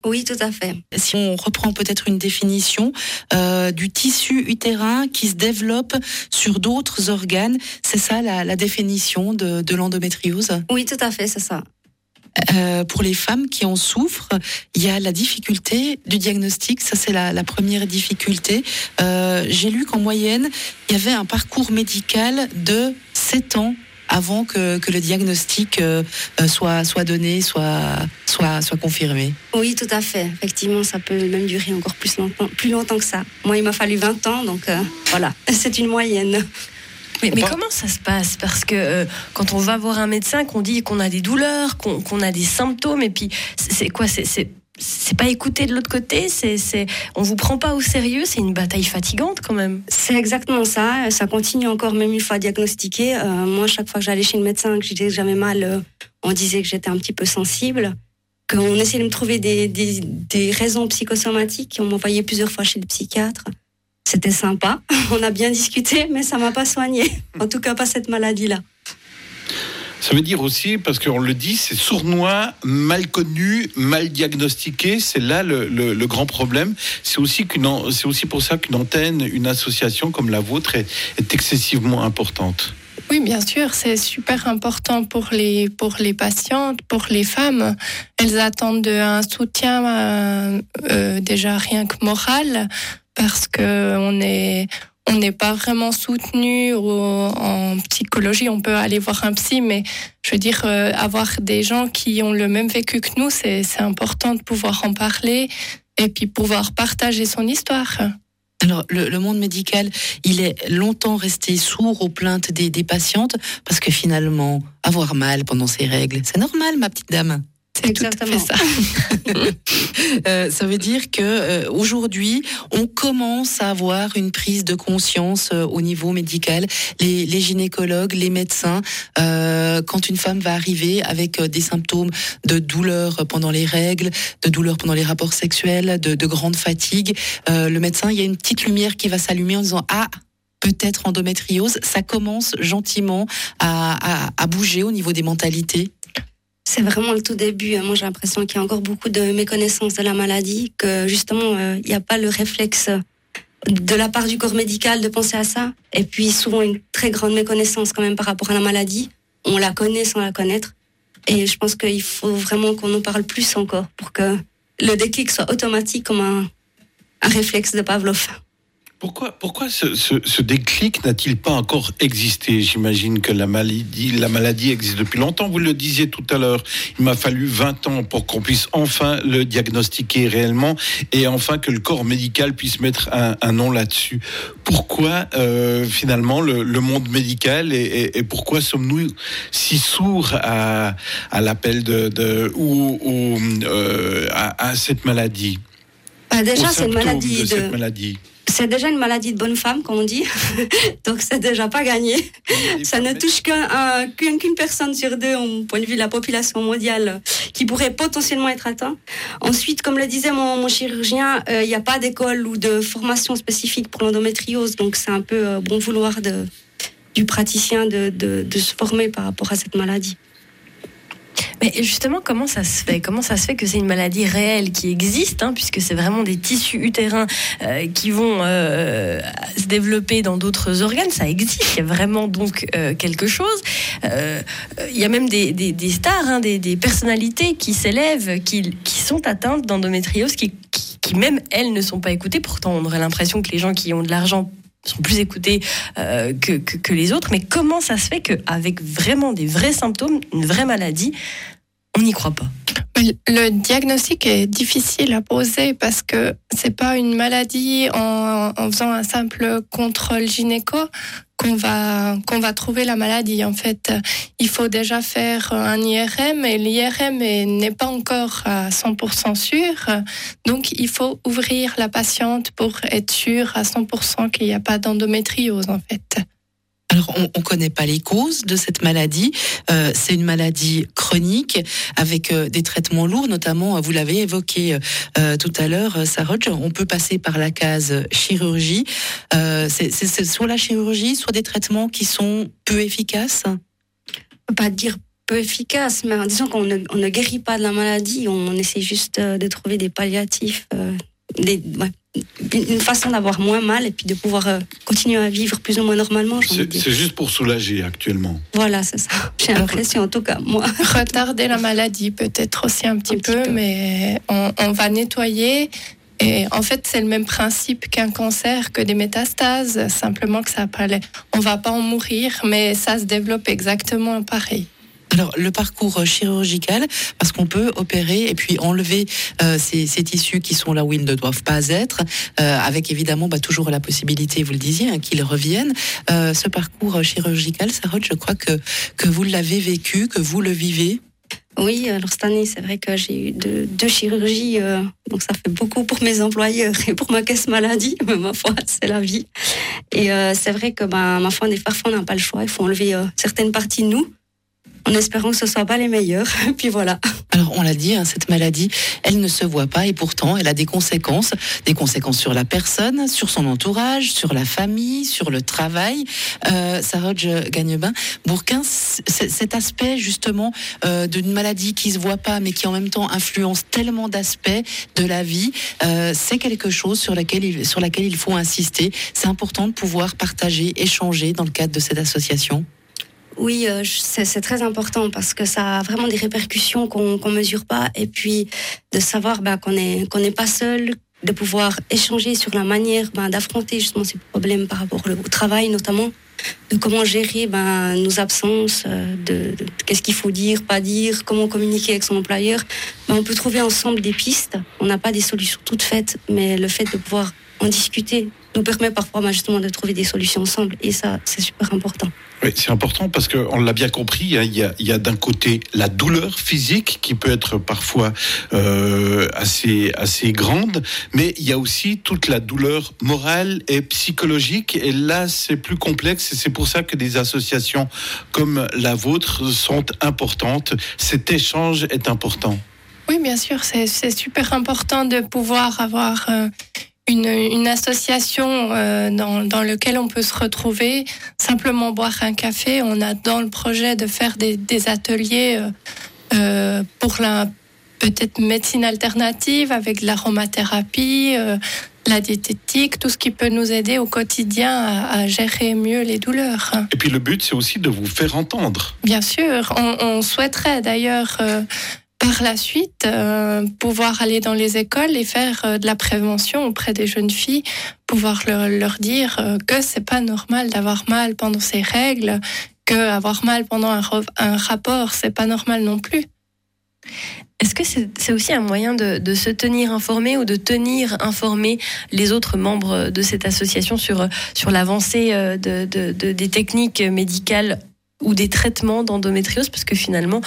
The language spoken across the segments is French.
Oui, tout à fait. Si on reprend peut-être une définition du tissu utérin qui se développe sur d'autres organes, c'est ça la définition de l'endométriose ? Oui, tout à fait, c'est ça. Pour les femmes qui en souffrent, il y a la difficulté du diagnostic. Ça, c'est la première difficulté. J'ai lu qu'en moyenne, il y avait un parcours médical de 7 ans avant que le diagnostic soit donné, soit confirmé. Oui, tout à fait. Effectivement, ça peut même durer encore plus longtemps que ça. Moi, il m'a fallu 20 ans, donc voilà, c'est une moyenne. Mais comment ça se passe ? Parce que quand on va voir un médecin, qu'on dit qu'on a des douleurs, qu'on a des symptômes, et puis c'est quoi ? C'est pas écouté de l'autre côté, on vous prend pas au sérieux, c'est une bataille fatigante quand même. C'est exactement ça, ça continue encore même une fois diagnostiqué. Moi, chaque fois que j'allais chez le médecin, que je disais que j'avais mal, on disait que j'étais un petit peu sensible, qu'on essayait de me trouver des raisons psychosomatiques, on m'envoyait plusieurs fois chez le psychiatre. C'était sympa, on a bien discuté, mais ça m'a pas soignée, en tout cas pas cette maladie-là. Ça veut dire aussi, parce qu'on le dit, c'est sournois, mal connu, mal diagnostiqué. C'est là le grand problème. C'est aussi pour ça qu'une antenne, une association comme la vôtre est excessivement importante. Oui, bien sûr, c'est super important pour les patientes, pour les femmes. Elles attendent un soutien déjà rien que moral, parce que on n'est pas vraiment soutenu en psychologie. On peut aller voir un psy, mais je veux dire, avoir des gens qui ont le même vécu que nous, c'est important de pouvoir en parler et puis pouvoir partager son histoire. Alors, le monde médical, il est longtemps resté sourd aux plaintes des patientes, parce que finalement, avoir mal pendant ses règles, c'est normal, ma petite dame. C'est exactement ça. Ça veut dire que aujourd'hui, on commence à avoir une prise de conscience au niveau médical. Les gynécologues, les médecins, quand une femme va arriver avec des symptômes de douleur pendant les règles, de douleur pendant les rapports sexuels, de grande fatigue, le médecin, il y a une petite lumière qui va s'allumer en disant peut-être endométriose. Ça commence gentiment à bouger au niveau des mentalités. C'est vraiment le tout début. Moi, j'ai l'impression qu'il y a encore beaucoup de méconnaissance de la maladie, que justement, il n'y a pas le réflexe de la part du corps médical de penser à ça. Et puis, souvent, une très grande méconnaissance quand même par rapport à la maladie. On la connaît sans la connaître. Et je pense qu'il faut vraiment qu'on en parle plus encore pour que le déclic soit automatique comme un réflexe de Pavlov. Pourquoi ce déclic n'a-t-il pas encore existé ? J'imagine que la maladie existe depuis longtemps. Vous le disiez tout à l'heure, il m'a fallu 20 ans pour qu'on puisse enfin le diagnostiquer réellement et enfin que le corps médical puisse mettre un nom là-dessus. Pourquoi finalement le monde médical et pourquoi sommes-nous si sourds à l'appel à cette maladie ? Déjà, c'est une maladie cette maladie. C'est déjà une maladie de bonne femme, comme on dit. Donc, c'est déjà pas gagné. Ça ne touche qu'une personne sur deux, au point de vue de la population mondiale, qui pourrait potentiellement être atteinte. Ensuite, comme le disait mon chirurgien, il n'y a pas d'école ou de formation spécifique pour l'endométriose. Donc, c'est un peu bon vouloir du praticien de se former par rapport à cette maladie. Mais justement, comment ça se fait que c'est une maladie réelle qui existe, puisque c'est vraiment des tissus utérins qui vont se développer dans d'autres organes. Ça existe, il y a vraiment donc quelque chose. Il y a même des stars, des personnalités qui s'élèvent, qui sont atteintes d'endométriose, qui même elles ne sont pas écoutées. Pourtant, on aurait l'impression que les gens qui ont de l'argent sont plus écoutés que les autres. Mais comment ça se fait qu'avec vraiment des vrais symptômes, une vraie maladie, on n'y croit pas ? Le diagnostic est difficile à poser parce que c'est pas une maladie en faisant un simple contrôle gynéco qu'on va trouver la maladie. En fait, il faut déjà faire un IRM et l'IRM n'est pas encore à 100% sûr. Donc, il faut ouvrir la patiente pour être sûr à 100% qu'il n'y a pas d'endométriose, en fait. Alors, on ne connaît pas les causes de cette maladie. C'est une maladie chronique avec des traitements lourds, notamment, vous l'avez évoqué tout à l'heure, Saroj, on peut passer par la case chirurgie. C'est soit la chirurgie, soit des traitements qui sont peu efficaces ? On peut pas dire peu efficace, mais disons qu'on ne guérit pas de la maladie, on essaie juste de trouver des palliatifs, une façon d'avoir moins mal et puis de pouvoir continuer à vivre plus ou moins normalement. C'est juste pour soulager actuellement. Voilà, c'est ça. J'ai l'impression, en tout cas, moi. Retarder la maladie peut-être aussi un petit peu, mais on va nettoyer. Et en fait, c'est le même principe qu'un cancer, que des métastases, simplement que ça on va pas en mourir, mais ça se développe exactement pareil. Alors, le parcours chirurgical, parce qu'on peut opérer et puis enlever ces tissus qui sont là où ils ne doivent pas être, avec évidemment toujours la possibilité, vous le disiez, qu'ils reviennent. Ce parcours chirurgical, Sarah, je crois que vous l'avez vécu, que vous le vivez. Oui, alors cette année, c'est vrai que j'ai eu deux chirurgies, donc ça fait beaucoup pour mes employeurs et pour ma caisse maladie, mais ma foi, c'est la vie. Et c'est vrai que ma foi, parfois on n'a pas le choix, il faut enlever certaines parties de nous, en espérant que ce ne soit pas les meilleures. Puis voilà. Alors, on l'a dit, cette maladie, elle ne se voit pas et pourtant, elle a des conséquences sur la personne, sur son entourage, sur la famille, sur le travail. Sarah Gagnebin, Bourquin, cet aspect justement d'une maladie qui ne se voit pas mais qui en même temps influence tellement d'aspects de la vie, c'est quelque chose sur laquelle il faut insister. C'est important de pouvoir partager, échanger dans le cadre de cette association. Oui, c'est très important parce que ça a vraiment des répercussions qu'on mesure pas, et puis de savoir qu'on n'est pas seul, de pouvoir échanger sur la manière d'affronter justement ces problèmes par rapport au travail notamment, de comment gérer nos absences, de qu'est-ce qu'il faut dire, pas dire, comment communiquer avec son employeur. On peut trouver ensemble des pistes. On n'a pas des solutions toutes faites, mais le fait de pouvoir en discuter nous permet parfois justement de trouver des solutions ensemble, et ça, c'est super important. Oui, c'est important parce qu'on l'a bien compris, il y a d'un côté la douleur physique qui peut être parfois assez grande, mais il y a aussi toute la douleur morale et psychologique, et là c'est plus complexe, et c'est pour ça que des associations comme la vôtre sont importantes. Cet échange est important. Oui, bien sûr, c'est super important de pouvoir avoir une association dans laquelle on peut se retrouver, simplement boire un café. On a dans le projet de faire des ateliers pour la peut-être médecine alternative, avec de l'aromathérapie, la diététique, tout ce qui peut nous aider au quotidien à gérer mieux les douleurs. Et puis le but, c'est aussi de vous faire entendre. Bien sûr, on souhaiterait d'ailleurs par la suite, pouvoir aller dans les écoles et faire de la prévention auprès des jeunes filles, pouvoir leur dire que c'est pas normal d'avoir mal pendant ses règles, que avoir mal pendant un rapport, c'est pas normal non plus. Est-ce que c'est aussi un moyen de se tenir informé ou de tenir informés les autres membres de cette association sur l'avancée des techniques médicales ou des traitements d'endométriose, parce que finalement,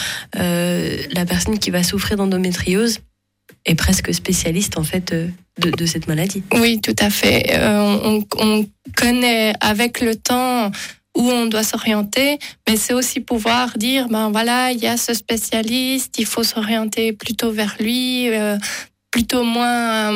la personne qui va souffrir d'endométriose est presque spécialiste en fait de cette maladie. Oui, tout à fait. On connaît avec le temps où on doit s'orienter, mais c'est aussi pouvoir dire, voilà, il y a ce spécialiste, il faut s'orienter plutôt vers lui, plutôt moins,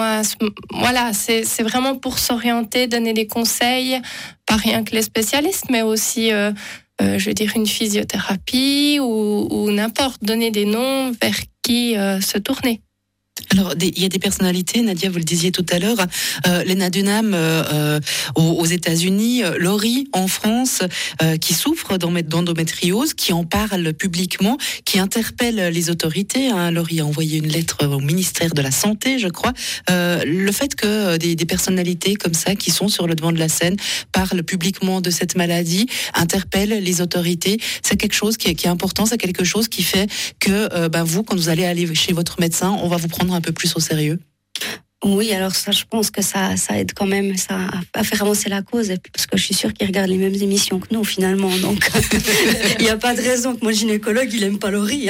voilà, c'est vraiment pour s'orienter, donner des conseils, pas rien que les spécialistes, mais aussi je veux dire une physiothérapie ou n'importe, donner des noms vers qui se tourner. Alors, il y a des personnalités, Nadia, vous le disiez tout à l'heure, Lena Dunham aux États-Unis, Laurie en France, qui souffre d'endométriose, qui en parle publiquement, qui interpelle les autorités. Laurie a envoyé une lettre au ministère de la Santé, je crois. Le fait que des personnalités comme ça, qui sont sur le devant de la scène, parlent publiquement de cette maladie, interpellent les autorités, c'est quelque chose qui est important, c'est quelque chose qui fait que vous, quand vous allez chez votre médecin, on va vous prendre un peu plus au sérieux. Oui, alors ça, je pense que ça aide quand même ça à faire avancer la cause, et puis parce que je suis sûre qu'ils regardent les mêmes émissions que nous finalement, donc il n'y a pas de raison que mon gynécologue il aime pas Laurie.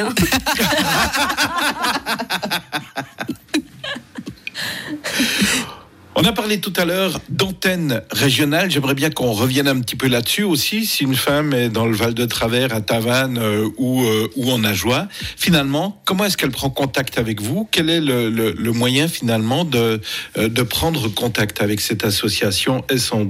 On a parlé tout à l'heure d'antenne régionale. J'aimerais bien qu'on revienne un petit peu là-dessus aussi. Si une femme est dans le Val de Travers, à Tavannes ou en Ajoie, finalement, comment est-ce qu'elle prend contact avec vous ? Quel est le moyen finalement de prendre contact avec cette association S-Endo ?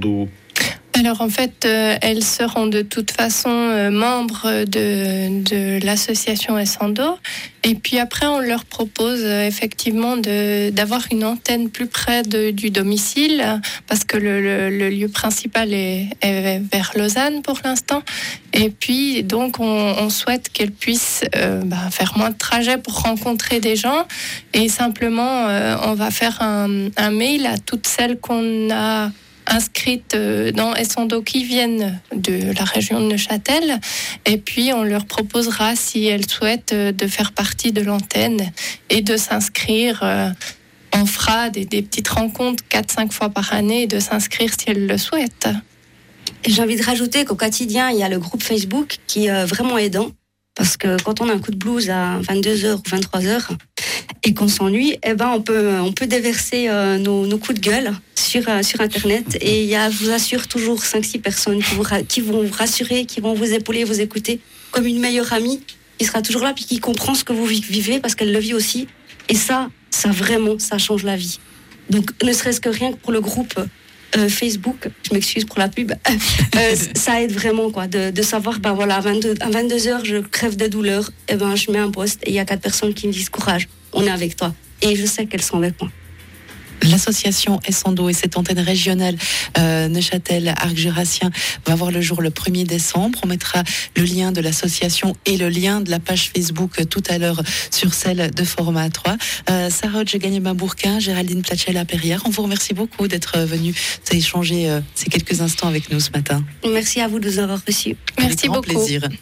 Alors en fait, elles seront de toute façon membres de l'association Essando. Et puis après, on leur propose effectivement d'avoir une antenne plus près du domicile, parce que le lieu principal est vers Lausanne pour l'instant. Et puis donc, on souhaite qu'elles puissent faire moins de trajets pour rencontrer des gens. Et simplement, on va faire un mail à toutes celles qu'on a inscrites dans Essando qui viennent de la région de Neuchâtel, et puis on leur proposera, si elles souhaitent, de faire partie de l'antenne et de s'inscrire. On fera des petites rencontres 4-5 fois par année, et de s'inscrire si elles le souhaitent. Et j'ai envie de rajouter qu'au quotidien, il y a le groupe Facebook qui est vraiment aidant, parce que quand on a un coup de blues à 22h ou 23h et qu'on s'ennuie, on peut déverser nos coups de gueule sur Internet, et je vous assure, toujours 5-6 personnes qui vont vous rassurer, qui vont vous épauler, vous écouter comme une meilleure amie, qui sera toujours là, puis qui comprend ce que vous vivez, parce qu'elle le vit aussi. Et ça vraiment, ça change la vie. Donc, ne serait-ce que rien que pour le groupe Facebook, je m'excuse pour la pub, ça aide vraiment, quoi, de savoir, à 22h, je crève de douleur, je mets un post et il y a 4 personnes qui me disent courage, on est avec toi. Et je sais qu'elles sont avec moi. L'association Essando et cette antenne régionale Neuchâtel-Arc-Jurassien va voir le jour le 1er décembre. On mettra le lien de l'association et le lien de la page Facebook tout à l'heure sur celle de Format 3. Sarah Gagné-Bourquin, Géraldine Platchel-Perrière, on vous remercie beaucoup d'être venue échanger ces quelques instants avec nous ce matin. Merci à vous de nous avoir reçus. Merci beaucoup. Plaisir.